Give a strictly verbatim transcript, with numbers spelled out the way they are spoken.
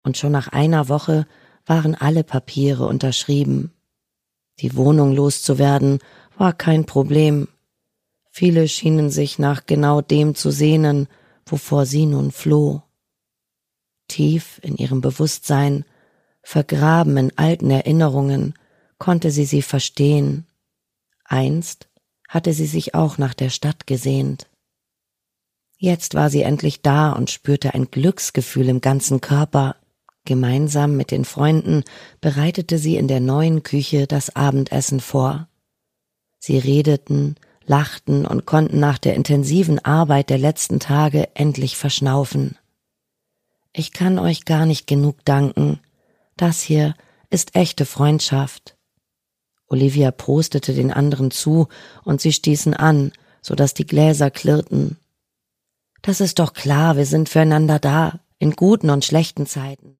und schon nach einer Woche waren alle Papiere unterschrieben. Die Wohnung loszuwerden war kein Problem. Viele schienen sich nach genau dem zu sehnen, wovor sie nun floh. Tief in ihrem Bewusstsein, vergraben in alten Erinnerungen, konnte sie sie verstehen. Einst hatte sie sich auch nach der Stadt gesehnt. Jetzt war sie endlich da und spürte ein Glücksgefühl im ganzen Körper. Gemeinsam mit den Freunden bereitete sie in der neuen Küche das Abendessen vor. Sie redeten, lachten und konnten nach der intensiven Arbeit der letzten Tage endlich verschnaufen. »Ich kann euch gar nicht genug danken. Das hier ist echte Freundschaft.« Olivia prostete den anderen zu und sie stießen an, so dass die Gläser klirrten. »Das ist doch klar, wir sind füreinander da, in guten und schlechten Zeiten.«